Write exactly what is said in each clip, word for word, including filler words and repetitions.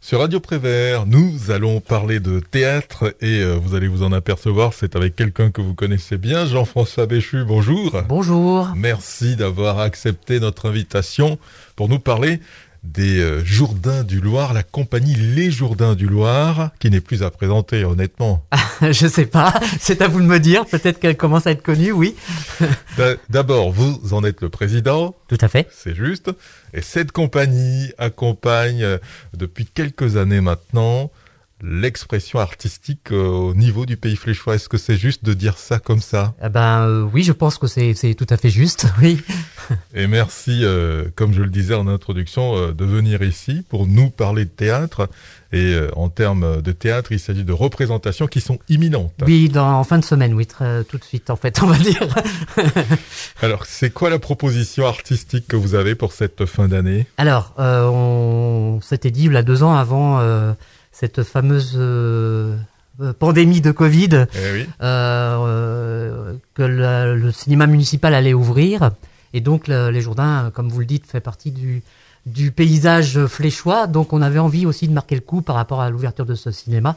Sur Radio Prévert, nous allons parler de théâtre et euh, vous allez vous en apercevoir, c'est avec quelqu'un que vous connaissez bien, Jean-François Béchu, bonjour. Bonjour. Merci d'avoir accepté notre invitation pour nous parler des euh, Jourdains du Loir, la compagnie Les Jourdains du Loir, qui n'est plus à présenter honnêtement. Je sais pas, c'est à vous de me dire, peut-être qu'elle commence à être connue, oui. D'abord, vous en êtes le président. Tout à fait. C'est juste. Et cette compagnie accompagne euh, depuis quelques années maintenant l'expression artistique euh, au niveau du pays fléchois. Est-ce que c'est juste de dire ça comme ça? Eh ben euh, oui, je pense que c'est c'est tout à fait juste, oui. Et merci, euh, comme je le disais en introduction, euh, de venir ici pour nous parler de théâtre. Et euh, en termes de théâtre, il s'agit de représentations qui sont imminentes. Oui, dans, en fin de semaine, oui, très, tout de suite en fait, on va dire. Alors, c'est quoi la proposition artistique que vous avez pour cette fin d'année? Alors, euh, on s'était dit, là, deux ans avant euh, cette fameuse euh, pandémie de Covid, eh oui. euh, euh, que la, le cinéma municipal allait ouvrir. Et donc, le, les Jourdains, comme vous le dites, fait partie du, du paysage fléchois. Donc, on avait envie aussi de marquer le coup par rapport à l'ouverture de ce cinéma.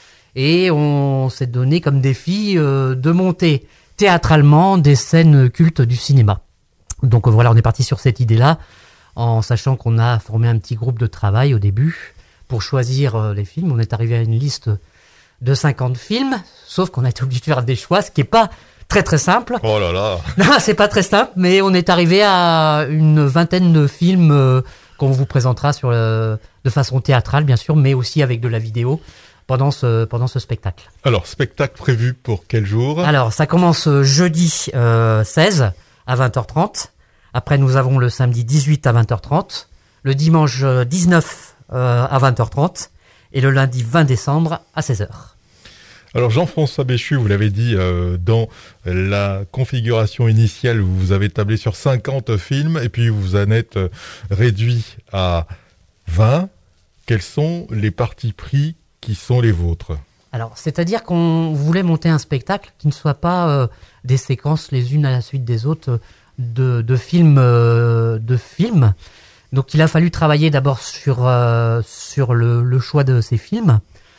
Et on s'est donné comme défi euh, de monter théâtralement des scènes cultes du cinéma. Donc, voilà, on est parti sur cette idée-là, en sachant qu'on a formé un petit groupe de travail au début pour choisir euh, les films. On est arrivé à une liste de cinquante films, sauf qu'on a été obligé de faire des choix, ce qui n'est pas très très simple. Oh là là. Non, c'est pas très simple, mais on est arrivé à une vingtaine de films euh, qu'on vous présentera sur le, de façon théâtrale, bien sûr, mais aussi avec de la vidéo pendant ce, pendant ce spectacle. Alors, spectacle prévu pour quel jour? Alors, ça commence jeudi euh, seize à vingt heures trente. Après, nous avons le samedi dix-huit à vingt heures trente, le dimanche dix-neuf euh, à vingt heures trente et le lundi vingt décembre à seize heures. Alors Jean-François Béchu, vous l'avez dit, euh, dans la configuration initiale, vous avez tablé sur cinquante films et puis vous en êtes euh, réduit à vingt. Quels sont les partis pris qui sont les vôtres? Alors, c'est-à-dire qu'on voulait monter un spectacle qui ne soit pas euh, des séquences les unes à la suite des autres de, de films, euh, de films. Donc il a fallu travailler d'abord sur, euh, sur le, le choix de ces films.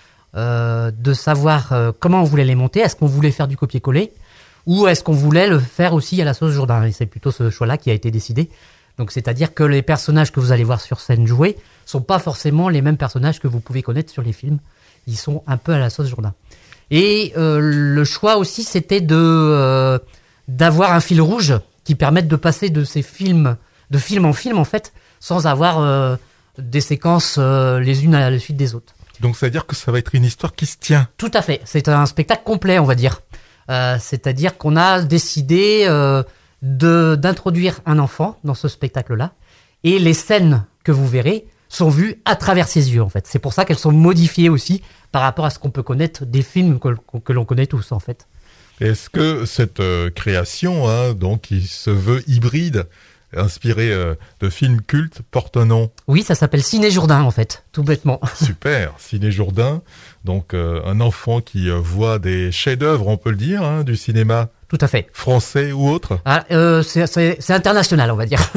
Euh, de savoir euh, comment on voulait les monter, est-ce qu'on voulait faire du copier-coller ou est-ce qu'on voulait le faire aussi à la sauce Jourdain, et c'est plutôt ce choix-là qui a été décidé. Donc c'est-à-dire que les personnages que vous allez voir sur scène jouer sont pas forcément les mêmes personnages que vous pouvez connaître sur les films, ils sont un peu à la sauce Jourdain. Et euh, le choix aussi c'était de euh, d'avoir un fil rouge qui permette de passer de ces films, de film en film en fait, sans avoir euh, des séquences euh, les unes à la suite des autres. Donc, c'est-à-dire que ça va être une histoire qui se tient. Tout à fait. C'est un spectacle complet, on va dire. Euh, c'est-à-dire qu'on a décidé euh, de, d'introduire un enfant dans ce spectacle-là. Et les scènes que vous verrez sont vues à travers ses yeux, en fait. C'est pour ça qu'elles sont modifiées aussi par rapport à ce qu'on peut connaître des films que, que l'on connaît tous, en fait. Est-ce que cette euh, création, hein, donc, qui se veut hybride, inspiré euh, de films cultes, porte un nom? Oui, ça s'appelle Ciné Jourdain, en fait, tout bêtement. Super, Ciné Jourdain, donc euh, un enfant qui euh, voit des chefs-d'œuvre, on peut le dire, hein, du cinéma. Tout à fait. Français ou autre? Ah, euh, c'est, c'est, c'est international, on va dire.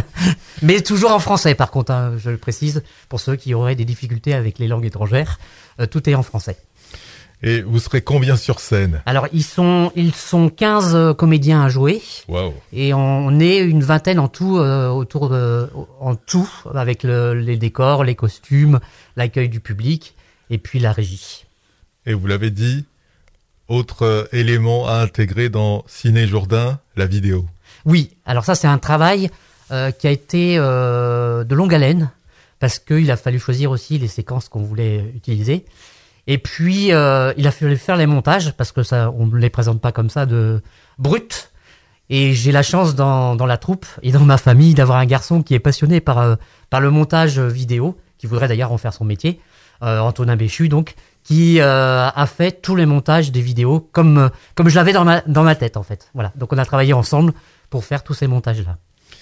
Mais toujours en français, par contre, hein, je le précise, pour ceux qui auraient des difficultés avec les langues étrangères, euh, tout est en français. Et vous serez combien sur scène? Alors, ils sont, ils sont quinze euh, comédiens à jouer. Waouh. Et on est une vingtaine en tout, euh, autour de, en tout, avec le, les décors, les costumes, l'accueil du public, et puis la régie. Et vous l'avez dit, autre euh, élément à intégrer dans Ciné Jourdain, la vidéo. Oui, alors ça, c'est un travail euh, qui a été euh, de longue haleine, parce qu'il a fallu choisir aussi les séquences qu'on voulait utiliser. Et puis, euh, il a fallu faire les montages, parce que ça, on ne les présente pas comme ça, de brut. Et j'ai la chance dans, dans la troupe et dans ma famille d'avoir un garçon qui est passionné par, euh, par le montage vidéo, qui voudrait d'ailleurs en faire son métier, euh, Antonin Béchu, donc, qui euh, a fait tous les montages des vidéos comme, comme je l'avais dans ma, dans ma tête, en fait. Voilà. Donc, on a travaillé ensemble pour faire tous ces montages-là.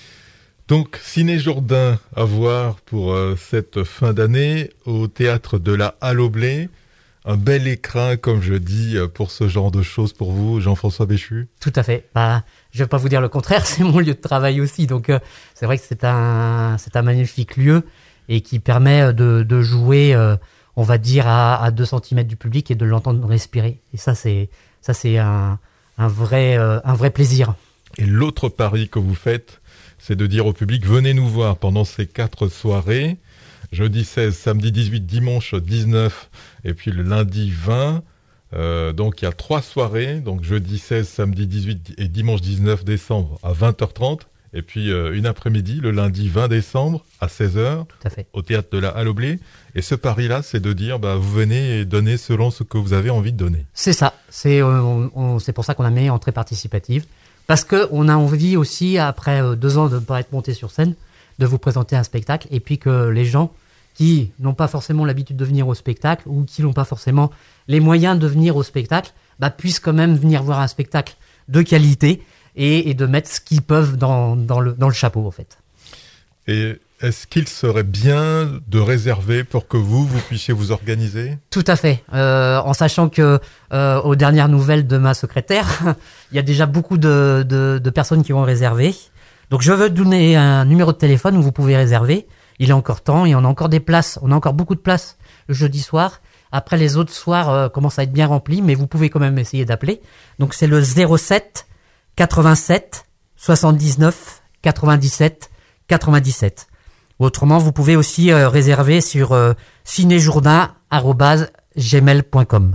Donc, Ciné Jourdain à voir pour euh, cette fin d'année au théâtre de la Halle au Blé. Un bel écrin, comme je dis, pour ce genre de choses pour vous, Jean-François Béchu? Tout à fait. Bah, je vais pas vous dire le contraire, c'est mon lieu de travail aussi. Donc, euh, c'est vrai que c'est un, c'est un magnifique lieu. et qui permet de, de jouer, euh, on va dire, à, à deux centimètres du public et de l'entendre respirer. Et ça, c'est, ça, c'est un, un, vrai, euh, un vrai plaisir. Et l'autre pari que vous faites, c'est de dire au public, venez nous voir pendant ces quatre soirées, jeudi seize, samedi dix-huit, dimanche dix-neuf, et puis le lundi vingt. Euh, donc il y a trois soirées, donc jeudi seize, samedi dix-huit et dimanche dix-neuf décembre à vingt heures trente, et puis euh, une après-midi, le lundi vingt décembre à seize heures, tout à fait, au théâtre de la Halle au Blé. Et ce pari-là, c'est de dire, bah, vous venez et donnez selon ce que vous avez envie de donner. C'est ça, c'est, on, on, c'est pour ça qu'on a mis entrée participative, parce qu'on a envie aussi, après euh, deux ans de ne pas être monté sur scène, de vous présenter un spectacle, et puis que les gens qui n'ont pas forcément l'habitude de venir au spectacle, ou qui n'ont pas forcément les moyens de venir au spectacle, bah, puissent quand même venir voir un spectacle de qualité et, et de mettre ce qu'ils peuvent dans, dans, le, dans le chapeau, en fait. Et est-ce qu'il serait bien de réserver pour que vous, vous puissiez vous organiser ? Tout à fait. Euh, en sachant que, euh, aux dernières nouvelles de ma secrétaire, il y a déjà beaucoup de, de, de personnes qui ont réservé. Donc, je veux donner un numéro de téléphone où vous pouvez réserver. Il est encore temps et on a encore des places. On a encore beaucoup de places le jeudi soir. Après, les autres soirs euh, commencent à être bien remplis, mais vous pouvez quand même essayer d'appeler. Donc, c'est le zéro sept quatre-vingt-sept soixante-dix-neuf quatre-vingt-dix-sept quatre-vingt-dix-sept. Autrement, vous pouvez aussi euh, réserver sur euh, cinéjourdain arobase gmail point com.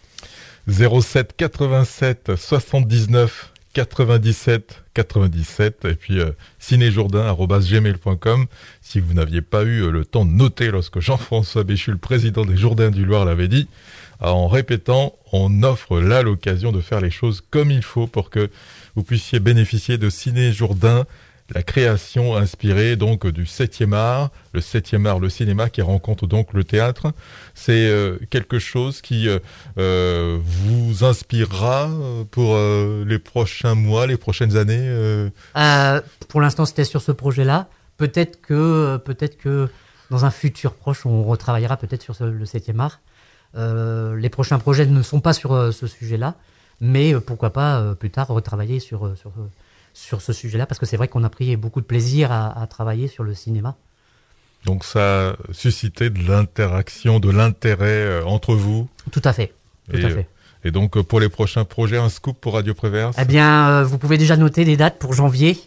zéro sept quatre-vingt-sept soixante-dix-neuf quatre-vingt-dix-sept quatre-vingt-dix-sept et puis euh, cinéjourdain arobase gmail point com. Si vous n'aviez pas eu euh, le temps de noter lorsque Jean-François Béchu, le président des Jourdains du Loir, l'avait dit, en répétant, on offre là l'occasion de faire les choses comme il faut pour que vous puissiez bénéficier de Ciné Jourdain, la création inspirée donc du septième art, le septième art, le cinéma qui rencontre donc le théâtre. C'est euh, quelque chose qui euh, euh, vous inspirera pour euh, les prochains mois, les prochaines années euh... Euh, Pour l'instant, c'était sur ce projet-là. Peut-être que, peut-être que dans un futur proche, on retravaillera peut-être sur ce, le septième art. Euh, les prochains projets ne sont pas sur euh, ce sujet-là, mais euh, pourquoi pas euh, plus tard retravailler sur, euh, sur, euh, sur ce sujet-là, parce que c'est vrai qu'on a pris beaucoup de plaisir à, à travailler sur le cinéma. Donc ça a suscité de l'interaction, de l'intérêt euh, entre vous. Tout à fait, tout et, à fait. Et donc pour les prochains projets, un scoop pour Radio Préverse ? Eh bien, euh, vous pouvez déjà noter des dates pour janvier.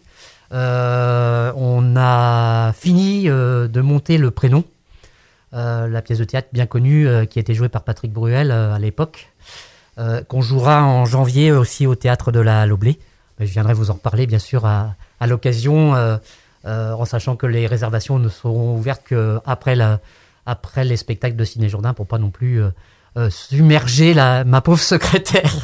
Euh, on a fini euh, de monter le prénom. Euh, la pièce de théâtre bien connue euh, qui a été jouée par Patrick Bruel euh, à l'époque, euh, qu'on jouera en janvier aussi au théâtre de la Halle au Blé. Je viendrai vous en reparler bien sûr à, à l'occasion, euh, euh, en sachant que les réservations ne seront ouvertes qu'après la, après les spectacles de Ciné Jourdain pour pas non plus euh, euh, submerger la, ma pauvre secrétaire.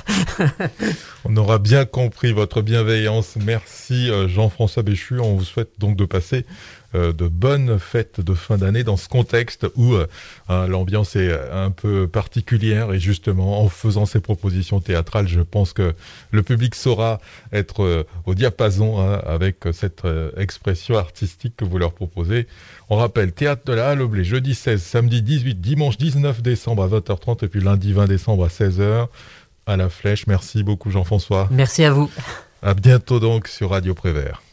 On aura bien compris votre bienveillance. Merci euh, Jean-François Béchu. On vous souhaite donc de passer euh, de bonnes fêtes de fin d'année dans ce contexte où euh, hein, l'ambiance est un peu particulière et justement en faisant ces propositions théâtrales, je pense que le public saura être euh, au diapason hein, avec cette euh, expression artistique que vous leur proposez. On rappelle, théâtre de la Halle au Blé, jeudi seize, samedi dix-huit, dimanche dix-neuf décembre à vingt heures trente et puis lundi vingt décembre à seize heures à la Flèche. Merci beaucoup Jean-François. Merci à vous. À bientôt donc sur Radio Prévert.